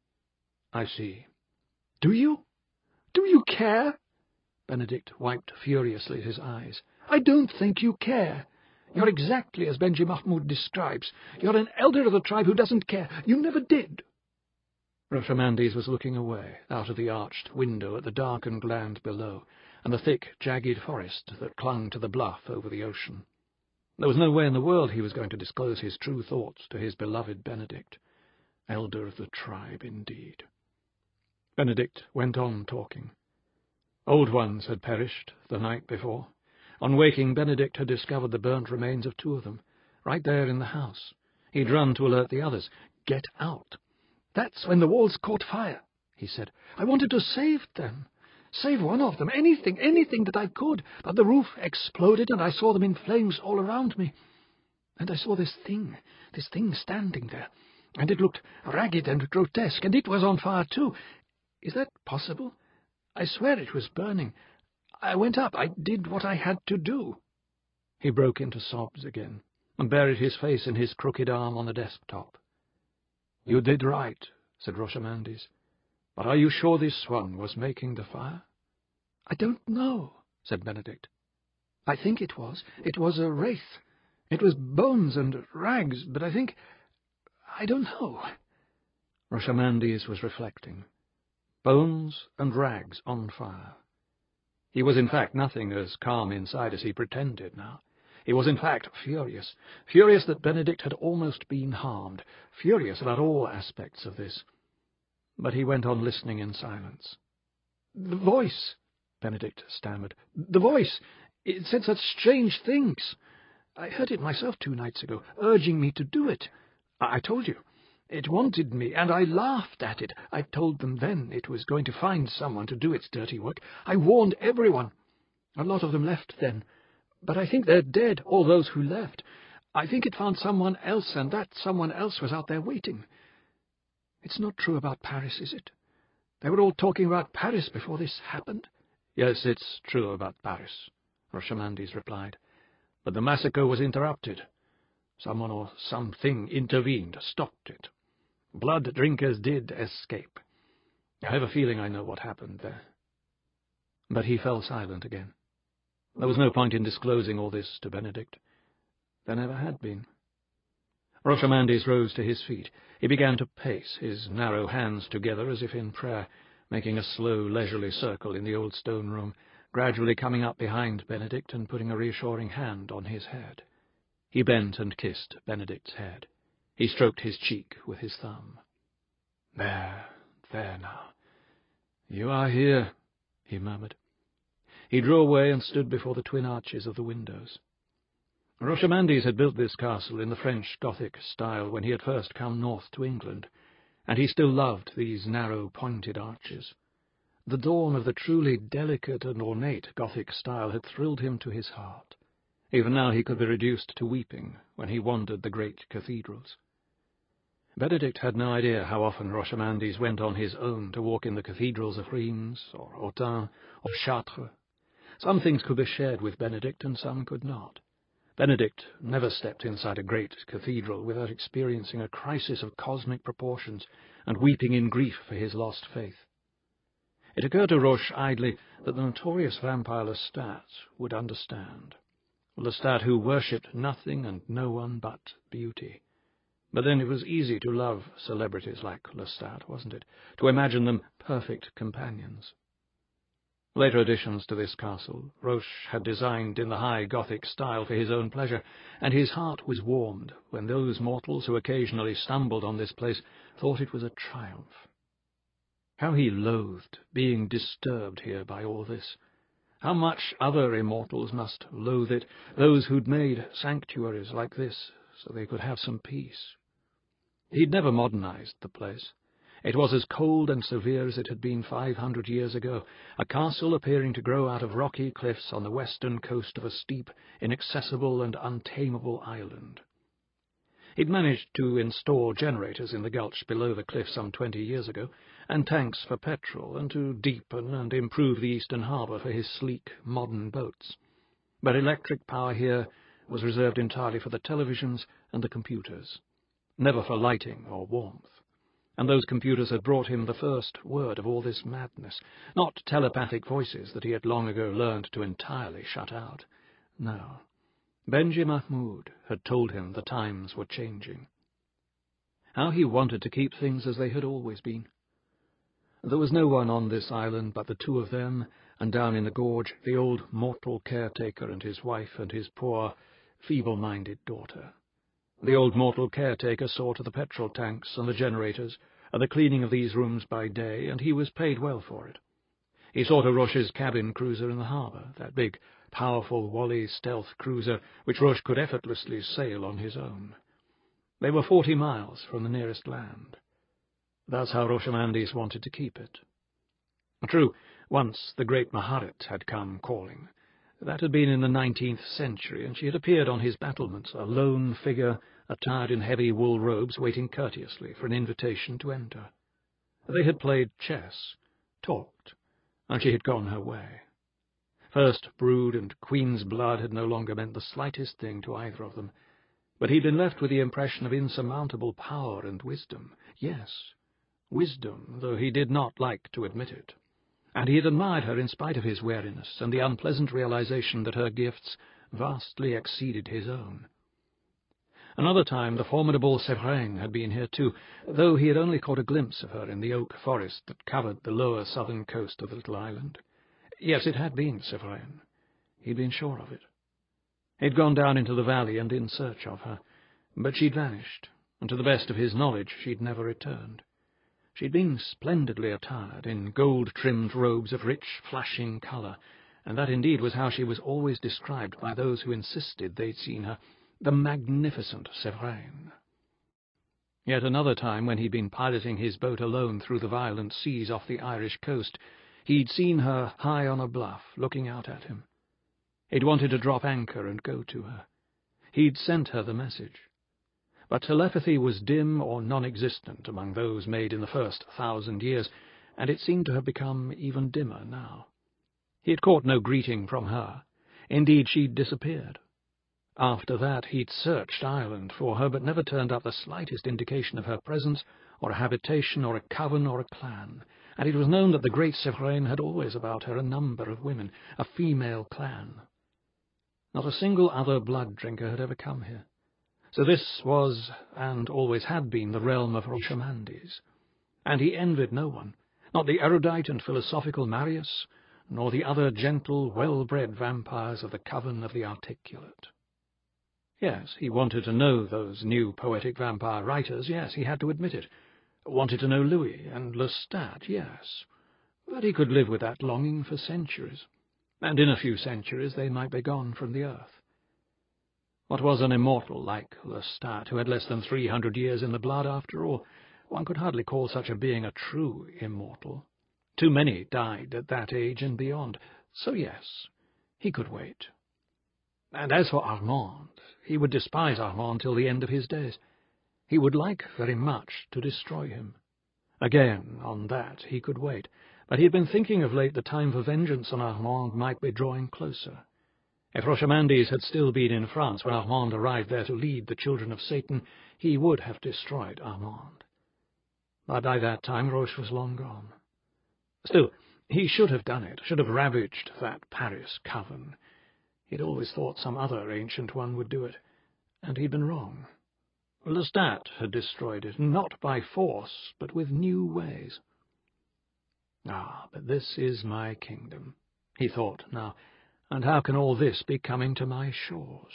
"I see. Do you? Do you care?" Benedict wiped furiously his eyes. "I don't think you care. You're exactly as Benji Mahmoud describes. You're an elder of the tribe who doesn't care. You never did." Roshamandis was looking away, out of the arched window at the darkened land below, and the thick, jagged forest that clung to the bluff over the ocean. There was no way in the world he was going to disclose his true thoughts to his beloved Benedict. Elder of the tribe, indeed. Benedict went on talking. Old ones had perished the night before. On waking, Benedict had discovered the burnt remains of two of them, right there in the house. He'd run to alert the others. "Get out." "That's when the walls caught fire," he said. "I wanted to save them. Save one of them, anything, anything that I could. But the roof exploded, and I saw them in flames all around me. And I saw this thing, this thing standing there. And it looked ragged and grotesque, and it was on fire too. Is that possible? I swear it was burning. I went up. I did what I had to do." He broke into sobs again, and buried his face in his crooked arm on the desktop. "You did right," said Roshamandis. "But are you sure this one was making the fire?" "I don't know," said Benedict. "I think it was. It was a wraith. It was bones and rags, but I think... I don't know." Roshamandes was reflecting. Bones and rags on fire. He was in fact nothing as calm inside as he pretended now. He was in fact furious, furious that Benedict had almost been harmed, furious about all aspects of this. But he went on listening in silence. "The voice," Benedict stammered. "The voice. It said such strange things. I heard it myself two nights ago, urging me to do it. I, I told you. It wanted me, and I laughed at it. I told them then it was going to find someone to do its dirty work. I warned everyone. A lot of them left then. But I think they're dead, all those who left. I think it found someone else, and that someone else was out there waiting. It's not true about Paris, is it? They were all talking about Paris before this happened." "Yes, it's true about Paris," Roshamandes replied. "But the massacre was interrupted. Someone or something intervened, stopped it. Blood drinkers did escape. I have a feeling I know what happened there." But he fell silent again. There was no point in disclosing all this to Benedict. There never had been. Roshamandes rose to his feet. He began to pace, his narrow hands together as if in prayer, making a slow, leisurely circle in the old stone room, gradually coming up behind Benedict and putting a reassuring hand on his head. He bent and kissed Benedict's head. He stroked his cheek with his thumb. "There, there now. You are here," he murmured. He drew away and stood before the twin arches of the windows. Roshamandes had built this castle in the French Gothic style when he had first come north to England, and he still loved these narrow, pointed arches. The dawn of the truly delicate and ornate Gothic style had thrilled him to his heart. Even now he could be reduced to weeping when he wandered the great cathedrals. Benedict had no idea how often Roshamandes went on his own to walk in the cathedrals of Rheims, or Autun, or Chartres. Some things could be shared with Benedict, and some could not. Benedict never stepped inside a great cathedral without experiencing a crisis of cosmic proportions and weeping in grief for his lost faith. It occurred to Roche idly that the notorious vampire Lestat would understand. Lestat, who worshipped nothing and no one but beauty. But then it was easy to love celebrities like Lestat, wasn't it? To imagine them perfect companions. Later additions to this castle Roche had designed in the high Gothic style for his own pleasure, and his heart was warmed when those mortals who occasionally stumbled on this place thought it was a triumph. How he loathed being disturbed here by all this! How much other immortals must loathe it, those who'd made sanctuaries like this so they could have some peace. He'd never modernized the place. It was as cold and severe as it had been five hundred years ago, a castle appearing to grow out of rocky cliffs on the western coast of a steep, inaccessible and untamable island. He'd managed to install generators in the gulch below the cliff some twenty years ago, and tanks for petrol, and to deepen and improve the eastern harbour for his sleek, modern boats. But electric power here was reserved entirely for the televisions and the computers, never for lighting or warmth. And those computers had brought him the first word of all this madness, not telepathic voices that he had long ago learned to entirely shut out. No. Benji Mahmoud had told him the times were changing. How he wanted to keep things as they had always been. There was no one on this island but the two of them, and down in the gorge the old mortal caretaker and his wife and his poor, feeble-minded daughter. The old mortal caretaker saw to the petrol tanks and the generators, and the cleaning of these rooms by day, and he was paid well for it. He saw to Roche's cabin cruiser in the harbour, that big, powerful Wally stealth cruiser which Roche could effortlessly sail on his own. They were forty miles from the nearest land. That's how Roshamandes wanted to keep it. True, once the great Maharet had come calling. That had been in the nineteenth century, and she had appeared on his battlements, a lone figure attired in heavy wool robes, waiting courteously for an invitation to enter. They had played chess, talked, and she had gone her way. First brood and queen's blood had no longer meant the slightest thing to either of them, but he'd been left with the impression of insurmountable power and wisdom. Yes, wisdom, though he did not like to admit it. and he had admired her in spite of his wariness and the unpleasant realization that her gifts vastly exceeded his own. Another time the formidable Séveraine had been here too, though he had only caught a glimpse of her in the oak forest that covered the lower southern coast of the little island. Yes, it had been Séveraine. He'd been sure of it. He'd gone down into the valley and in search of her, but she'd vanished, and to the best of his knowledge she'd never returned. She'd been splendidly attired, in gold-trimmed robes of rich, flashing colour, and that indeed was how she was always described by those who insisted they'd seen her, the magnificent Séveraine. Yet another time, when he'd been piloting his boat alone through the violent seas off the Irish coast, he'd seen her high on a bluff, looking out at him. He'd wanted to drop anchor and go to her. He'd sent her the message. But telepathy was dim or non-existent among those made in the first thousand years, and it seemed to have become even dimmer now. He had caught no greeting from her. Indeed, she'd disappeared. After that, he'd searched Ireland for her, but never turned up the slightest indication of her presence, or a habitation, or a coven, or a clan, and it was known that the great Séveraine had always about her a number of women, a female clan. Not a single other blood-drinker had ever come here. So this was, and always had been, the realm of Roshamandes. And he envied no one, not the erudite and philosophical Marius, nor the other gentle, well-bred vampires of the Coven of the Articulate. Yes, he wanted to know those new poetic vampire writers, yes, he had to admit it. Wanted to know Louis and Lestat, yes. But he could live with that longing for centuries, and in a few centuries they might be gone from the earth. What was an immortal like Lestat, who had less than three hundred years in the blood, after all? One could hardly call such a being a true immortal. Too many died at that age and beyond. So yes, he could wait. And as for Armand, he would despise Armand till the end of his days. He would like very much to destroy him. Again, on that he could wait, but he had been thinking of late the time for vengeance on Armand might be drawing closer. If Roshamandes had still been in France when Armand arrived there to lead the children of Satan, he would have destroyed Armand. But by that time Roche was long gone. Still, he should have done it, should have ravaged that Paris coven. He'd always thought some other ancient one would do it, and he'd been wrong. Lestat had destroyed it, not by force, but with new ways. Ah, but this is my kingdom, he thought now, and how can all this be coming to my shores?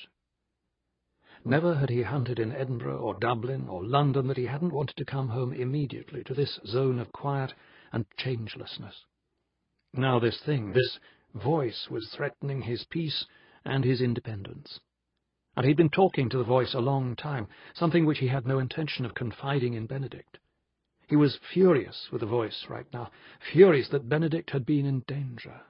Never had he hunted in Edinburgh or Dublin or London that he hadn't wanted to come home immediately to this zone of quiet and changelessness. Now this thing, this voice, was threatening his peace and his independence. And he'd been talking to the voice a long time, something which he had no intention of confiding in Benedict. He was furious with the voice right now, furious that Benedict had been in danger.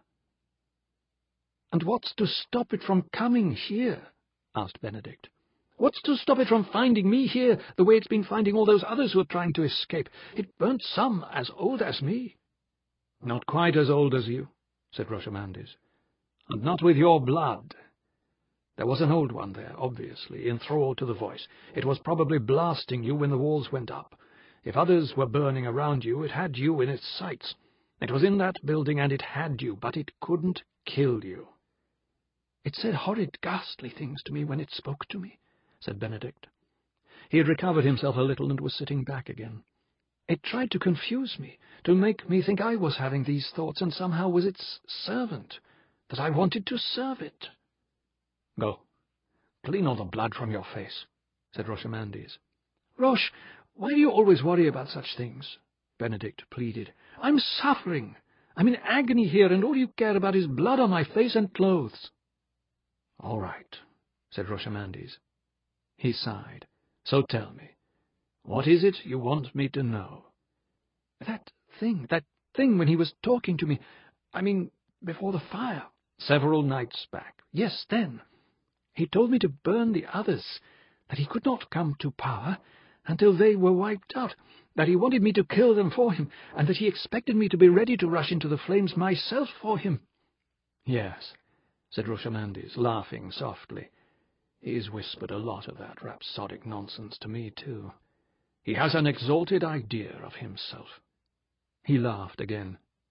"And what's to stop it from coming here?" asked Benedict. "What's to stop it from finding me here the way it's been finding all those others who are trying to escape? It burnt some as old as me." "Not quite as old as you," said Roshamandes, "and not with your blood. There was an old one there, obviously, enthralled to the voice. It was probably blasting you when the walls went up. If others were burning around you, it had you in its sights. It was in that building, and it had you, but it couldn't kill you." "It said horrid, ghastly things to me when it spoke to me," said Benedict. He had recovered himself a little and was sitting back again. "It tried to confuse me, to make me think I was having these thoughts, and somehow was its servant, that I wanted to serve it." "Go, clean all the blood from your face," said Roshamandes. "Roche, why do you always worry about such things?" Benedict pleaded. "I'm suffering. I'm in agony here, and all you care about is blood on my face and clothes." "All right," said Roshamandes. He sighed. "So tell me, what is it you want me to know?" "That thing, that thing when he was talking to me, I mean, before the fire." "Several nights back." "Yes, then. He told me to burn the others, that he could not come to power until they were wiped out, that he wanted me to kill them for him, and that he expected me to be ready to rush into the flames myself for him." "Yes," said Roshamandes, laughing softly. "He's whispered a lot of that rhapsodic nonsense to me, too. He has an exalted idea of himself." He laughed again.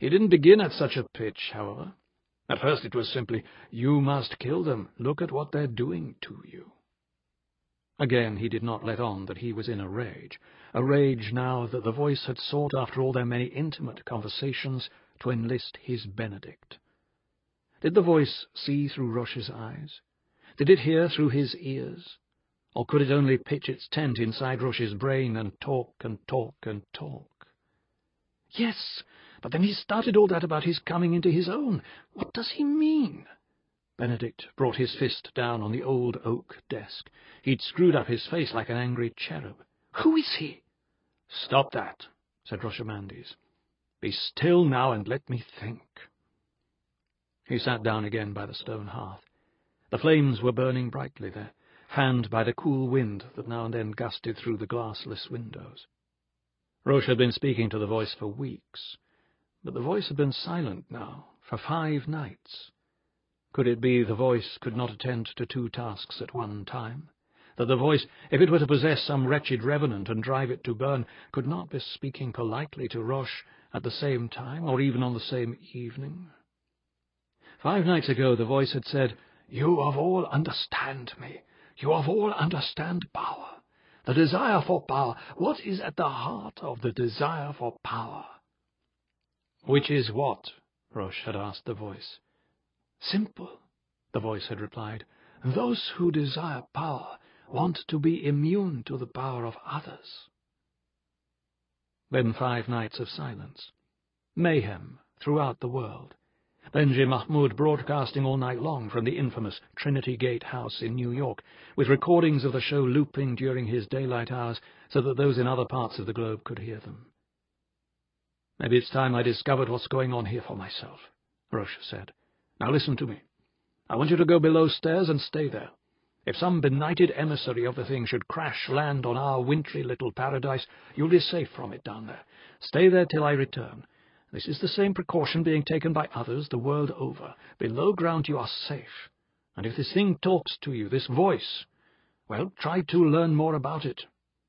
He didn't begin at such a pitch, however. At first it was simply, "You must kill them. Look at what they're doing to you." Again he did not let on that he was in a rage, a rage now that the voice had sought, after all their many intimate conversations, to enlist his Benedict. Did the voice see through Roche's eyes? Did it hear through his ears? Or could it only pitch its tent inside Roche's brain and talk and talk and talk? Yes, but then he started all that about his coming into his own. What does he mean? Benedict brought his fist down on the old oak desk. He'd screwed up his face like an angry cherub. Who is he? Stop that, said Roshamandes. Be still now and let me think. He sat down again by the stone hearth. The flames were burning brightly there, fanned by the cool wind that now and then gusted through the glassless windows. Roche had been speaking to the voice for weeks, but the voice had been silent now for five nights. Could it be the voice could not attend to two tasks at one time? That the voice, if it were to possess some wretched revenant and drive it to burn, could not be speaking politely to Roche at the same time, or even on the same evening? Five nights ago the voice had said, "You of all understand me. You of all understand power. The desire for power. What is at the heart of the desire for power?" Which is what? Roche had asked the voice. Simple, the voice had replied. Those who desire power want to be immune to the power of others. Then five nights of silence. Mayhem throughout the world. Benjy Mahmoud broadcasting all night long from the infamous Trinity Gate House in New York, with recordings of the show looping during his daylight hours so that those in other parts of the globe could hear them. Maybe it's time I discovered what's going on here for myself, Roche said. Now listen to me. I want you to go below stairs and stay there. If some benighted emissary of the thing should crash land on our wintry little paradise, you'll be safe from it down there. Stay there till I return. This is the same precaution being taken by others the world over. Below ground you are safe. And if this thing talks to you, this voice, well, try to learn more about it.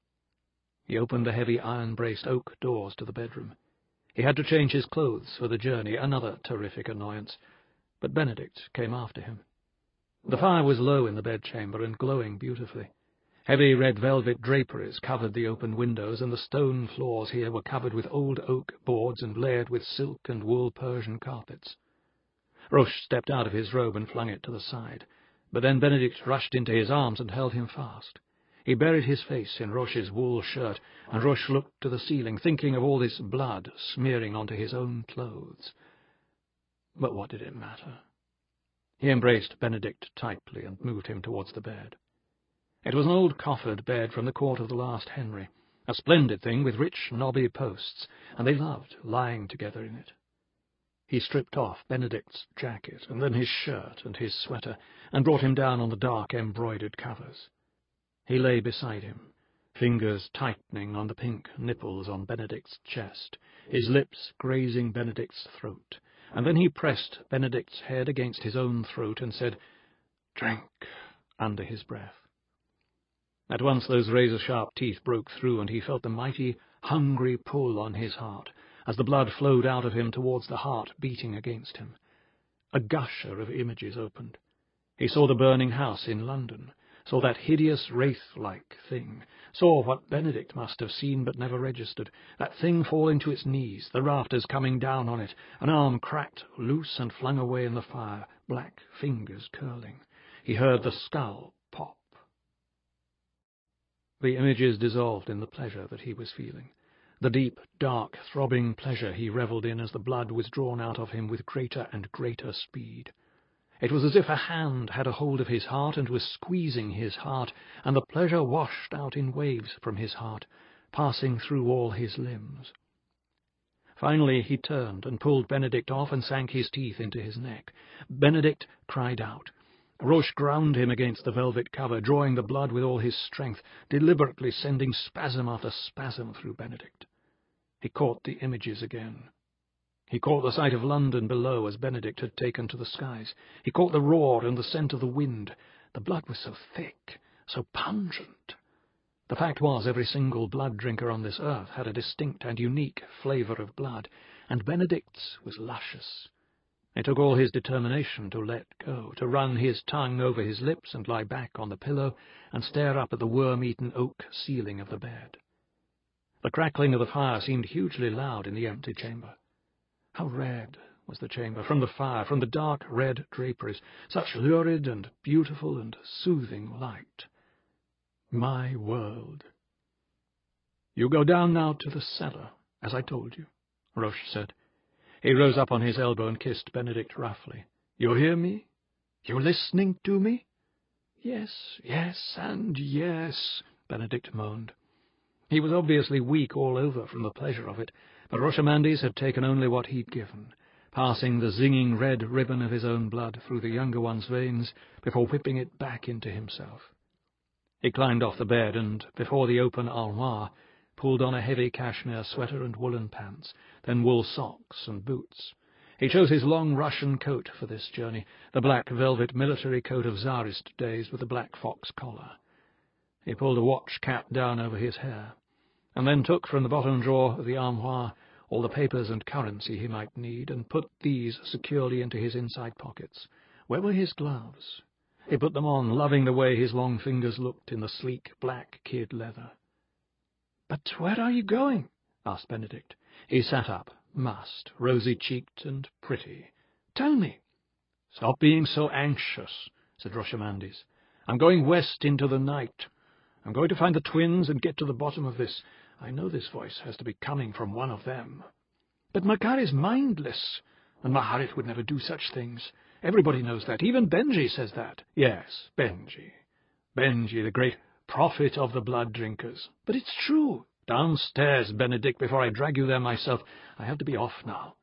He opened the heavy iron-braced oak doors to the bedroom. He had to change his clothes for the journey, another terrific annoyance. But Benedict came after him. The fire was low in the bedchamber and glowing beautifully. Heavy red velvet draperies covered the open windows, and the stone floors here were covered with old oak boards and layered with silk and wool Persian carpets. Roche stepped out of his robe and flung it to the side, but then Benedict rushed into his arms and held him fast. He buried his face in Roche's wool shirt, and Roche looked to the ceiling, thinking of all this blood smearing onto his own clothes. But what did it matter? He embraced Benedict tightly and moved him towards the bed. It was an old coffered bed from the court of the last Henry, a splendid thing with rich knobby posts, and they loved lying together in it. He stripped off Benedict's jacket, and then his shirt and his sweater, and brought him down on the dark embroidered covers. He lay beside him, fingers tightening on the pink nipples on Benedict's chest, his lips grazing Benedict's throat, and then he pressed Benedict's head against his own throat and said, "Drink," under his breath. At once those razor-sharp teeth broke through, and he felt the mighty, hungry pull on his heart, as the blood flowed out of him towards the heart beating against him. A gusher of images opened. He saw the burning house in London, saw that hideous wraith-like thing, saw what Benedict must have seen but never registered, that thing falling to its knees, the rafters coming down on it, an arm cracked loose and flung away in the fire, black fingers curling. He heard the skull pop. The images dissolved in the pleasure that he was feeling, the deep, dark, throbbing pleasure he revelled in as the blood was drawn out of him with greater and greater speed. It was as if a hand had a hold of his heart and was squeezing his heart, and the pleasure washed out in waves from his heart, passing through all his limbs. Finally he turned and pulled Benedict off and sank his teeth into his neck. Benedict cried out. Roche ground him against the velvet cover, drawing the blood with all his strength, deliberately sending spasm after spasm through Benedict. He caught the images again. He caught the sight of London below as Benedict had taken to the skies. He caught the roar and the scent of the wind. The blood was so thick, so pungent. The fact was, every single blood-drinker on this earth had a distinct and unique flavour of blood, and Benedict's was luscious. It took all his determination to let go, to run his tongue over his lips and lie back on the pillow and stare up at the worm-eaten oak ceiling of the bed. The crackling of the fire seemed hugely loud in the empty chamber. How red was the chamber, from the fire, from the dark red draperies, such lurid and beautiful and soothing light. My world. "You go down now to the cellar, as I told you," Roche said. He rose up on his elbow and kissed Benedict roughly. "You hear me? You listening to me?" "Yes, yes, and yes," Benedict moaned. He was obviously weak all over from the pleasure of it, but Roshamandes had taken only what he'd given, passing the zinging red ribbon of his own blood through the younger one's veins before whipping it back into himself. He climbed off the bed and, before the open armoire, pulled on a heavy cashmere sweater and woolen pants, then wool socks and boots. He chose his long Russian coat for this journey, the black velvet military coat of Tsarist days with the black fox collar. He pulled a watch cap down over his hair, and then took from the bottom drawer of the armoire all the papers and currency he might need, and put these securely into his inside pockets. Where were his gloves? He put them on, loving the way his long fingers looked in the sleek black kid leather. "But where are you going?" asked Benedict. He sat up, masked, rosy-cheeked and pretty. "Tell me." "Stop being so anxious," said Roshamandes. "I'm going west into the night. I'm going to find the twins and get to the bottom of this. I know this voice has to be coming from one of them." "But Makar is mindless, and Maharet would never do such things. Everybody knows that. Even Benji says that." "Yes, Benji. Benji, the great prophet of the blood-drinkers. But it's true. Downstairs, Benedict, before I drag you there myself. I have to be off now."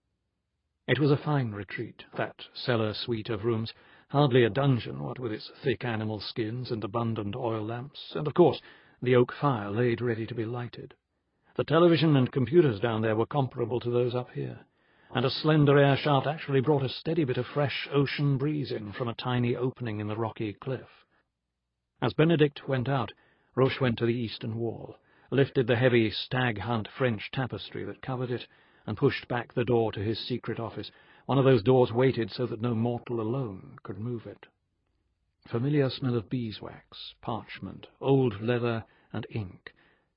It was a fine retreat, that cellar suite of rooms. Hardly a dungeon, what with its thick animal skins and abundant oil lamps, and, of course, the oak fire laid ready to be lighted. The television and computers down there were comparable to those up here, and a slender air shaft actually brought a steady bit of fresh ocean breeze in from a tiny opening in the rocky cliff. As Benedict went out, Roche went to the eastern wall, lifted the heavy stag-hunt French tapestry that covered it, and pushed back the door to his secret office, one of those doors weighted so that no mortal alone could move it. Familiar smell of beeswax, parchment, old leather, and ink.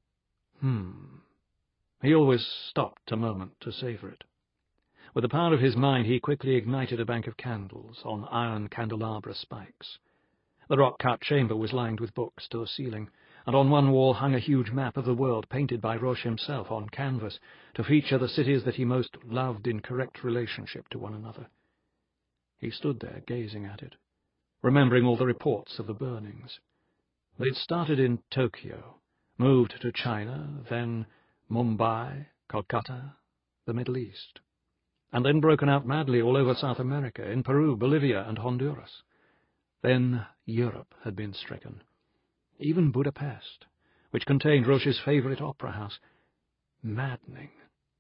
Hmm. He always stopped a moment to savour it. With the power of his mind, he quickly ignited a bank of candles on iron candelabra spikes. The rock-cut chamber was lined with books to the ceiling, and on one wall hung a huge map of the world painted by Roche himself on canvas to feature the cities that he most loved in correct relationship to one another. He stood there gazing at it, remembering all the reports of the burnings. They'd started in Tokyo, moved to China, then Mumbai, Calcutta, the Middle East, and then broken out madly all over South America, in Peru, Bolivia, and Honduras. Then Europe had been stricken. Even Budapest, which contained Roche's favourite opera house. Maddening.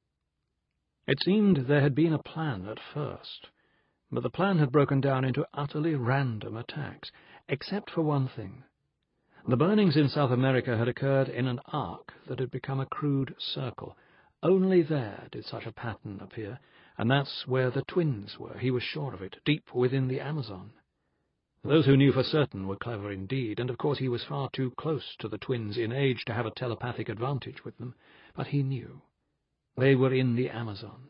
It seemed there had been a plan at first, but the plan had broken down into utterly random attacks, except for one thing. The burnings in South America had occurred in an arc that had become a crude circle. Only there did such a pattern appear, and that's where the twins were, he was sure of it, deep within the Amazon. Those who knew for certain were clever indeed, and of course he was far too close to the twins in age to have a telepathic advantage with them, but he knew. They were in the Amazon.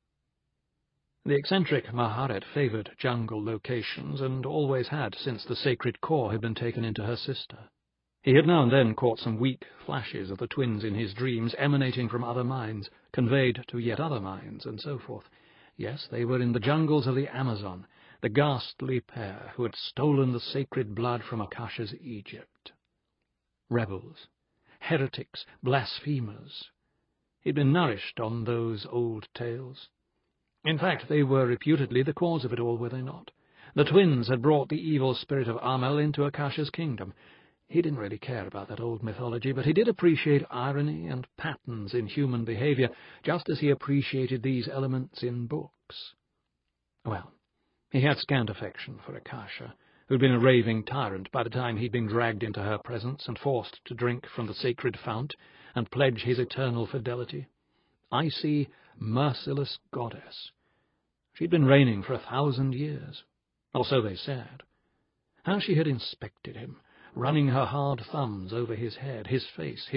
The eccentric Maharet favoured jungle locations, and always had since the sacred core had been taken into her sister. He had now and then caught some weak flashes of the twins in his dreams, emanating from other minds, conveyed to yet other minds, and so forth. Yes, they were in the jungles of the Amazon, the ghastly pair who had stolen the sacred blood from Akasha's Egypt. Rebels, heretics, blasphemers. He'd been nourished on those old tales. In fact, they were reputedly the cause of it all, were they not? The twins had brought the evil spirit of Amel into Akasha's kingdom. He didn't really care about that old mythology, but he did appreciate irony and patterns in human behaviour, just as he appreciated these elements in books. Well, he had scant affection for Akasha, who'd been a raving tyrant by the time he'd been dragged into her presence and forced to drink from the sacred fount and pledge his eternal fidelity. Icy, merciless goddess. She'd been reigning for a thousand years, or so they said. How she had inspected him, running her hard thumbs over his head, his face, his